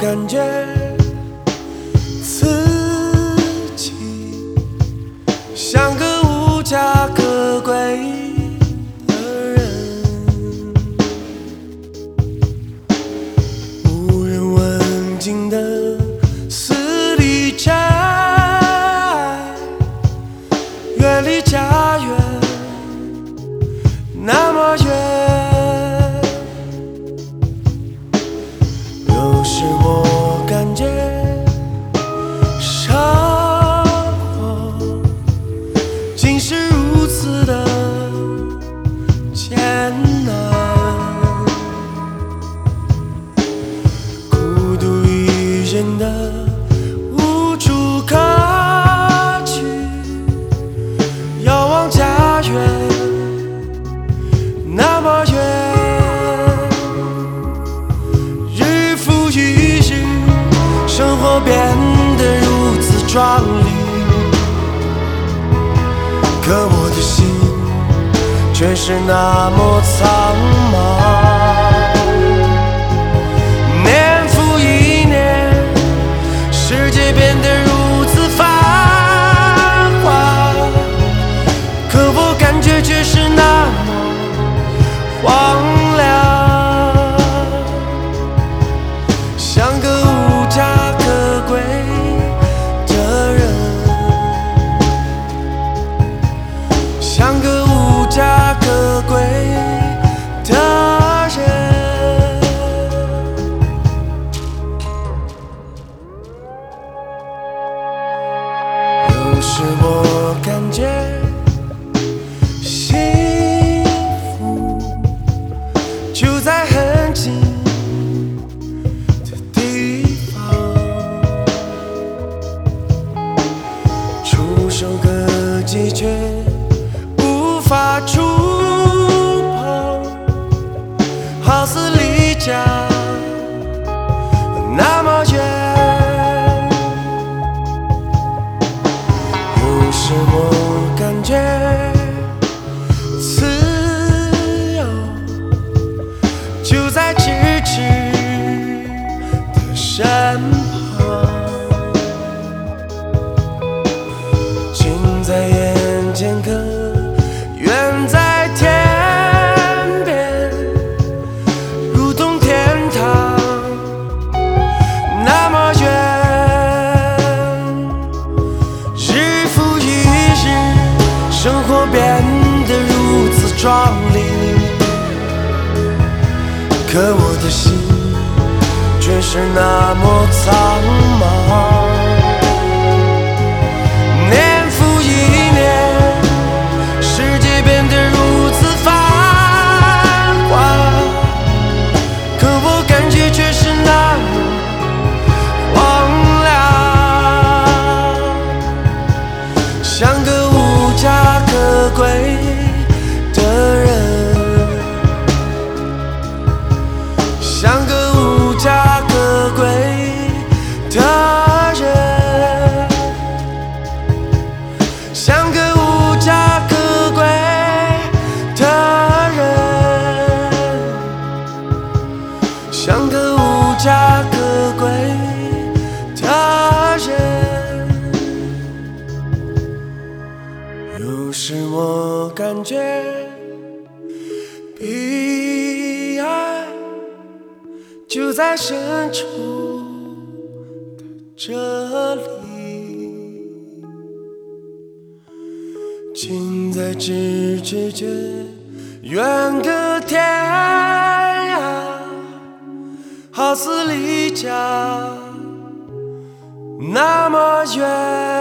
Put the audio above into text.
感觉自己像个无家可归的人，无人问津的死里尘埃，远离家园那么远。有时我感觉生活竟是如此的艰难，孤独一人的无处可去，遥望家园那么远。生活变得如此壮丽，可我的心却是那么苍茫。年复一年，世界变得如此繁华，可我感觉却是那么荒凉。像个无家可归的人，像个无家可归的人。有时我感觉幸福就在很近，手可及却无法触碰，好似离家那么远。有时我感觉自由就在咫尺的身旁，在眼前，可远在天边，如同天堂那么远。日复一日，生活变得如此壮丽，可我的心却是那么苍茫。像个无家可归的人，像个无家可归的人，像个无家可归的人，像个无家可归的人。有时我感觉彼岸就在深处的这里，近在咫尺间，远隔天涯，好似离家那么远。